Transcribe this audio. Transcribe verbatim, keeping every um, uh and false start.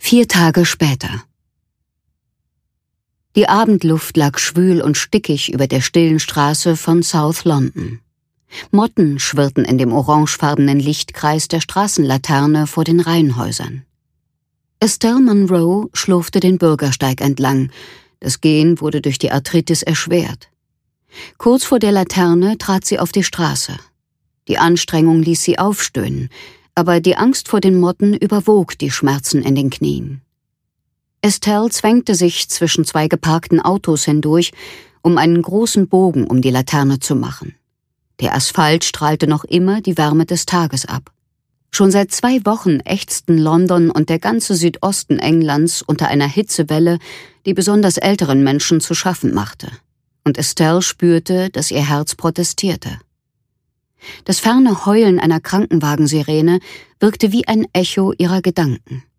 Vier Tage später. Die Abendluft lag schwül und stickig über der stillen Straße von South London. Motten schwirrten in dem orangefarbenen Lichtkreis der Straßenlaterne vor den Reihenhäusern. Estelle Munro schlurfte den Bürgersteig entlang. Das Gehen wurde durch die Arthritis erschwert. Kurz vor der Laterne trat sie auf die Straße. Die Anstrengung ließ sie aufstöhnen, aber die Angst vor den Motten überwog die Schmerzen in den Knien. Estelle zwängte sich zwischen zwei geparkten Autos hindurch, um einen großen Bogen um die Laterne zu machen. Der Asphalt strahlte noch immer die Wärme des Tages ab. Schon seit zwei Wochen ächzten London und der ganze Südosten Englands unter einer Hitzewelle, die besonders älteren Menschen zu schaffen machte. Und Estelle spürte, dass ihr Herz protestierte. Das ferne Heulen einer Krankenwagensirene wirkte wie ein Echo ihrer Gedanken.